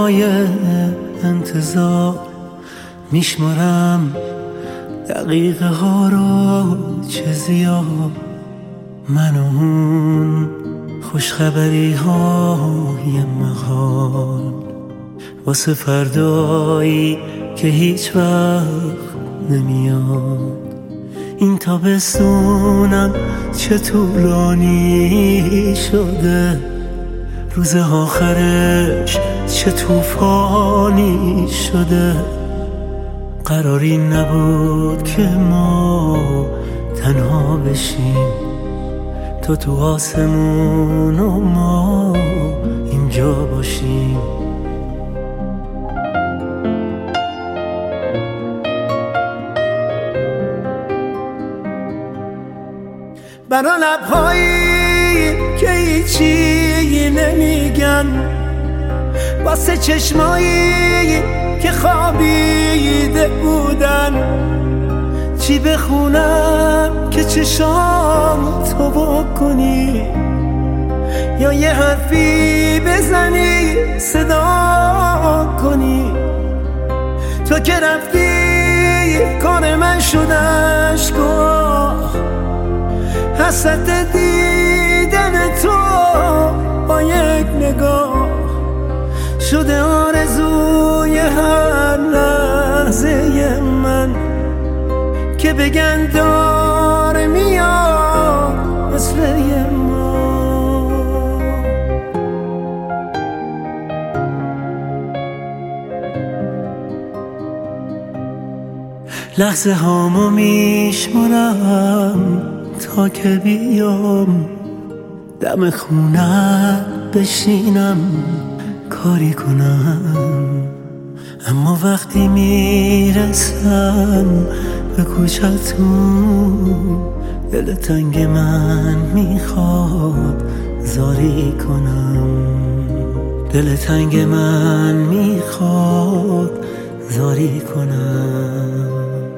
های انتظار میشمارم دقیقه ها رو چه زیاد، من و اون خوشخبری های محال واسه فردایی که هیچ وقت نمیاد. این تابستونم چه طولانی شده، روز آخرش چه طوفانی شده. قراری نبود که ما تنها بشیم، تو آسمون و ما اینجا باشیم. برا لبهایی که هیچی نمیگن، واسه چشمایی که خوابیده بودن، چی بخونم که چشام تو بکنی، یا یه حرفی بزنی صدا کنی. تو که رفتی کار من شد اشکا، حسرت دیدن تو با یک نگاه شده آرزوی هر لحظه من، که بگن داره میاد مثل ما. لحظه هامو میشمارم تا که بیام دم خونه بشینم کاری کنم، اما وقتی میرسم به کوچتون دل تنگ من میخواد زاری کنم، دل تنگ من میخواد زاری کنم.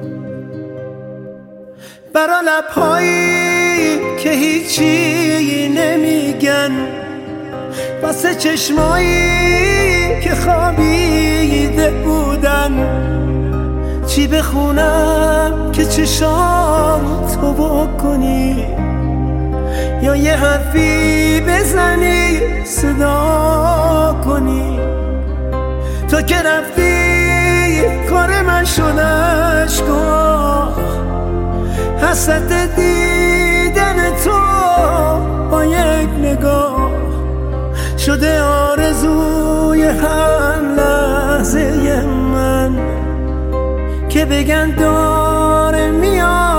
برا لبهایی که هیچی نمیگن، واسه چشمایی که خوابیده بودن، چی بخونم که چشام تو بکنی، یا یه حرفی بزنی صدا کنی. تو که رفتی کار من شد اشکا، حسرت دیدن تو با یک نگاه شده آرزوی هر لحظه من، که بگن داره میاد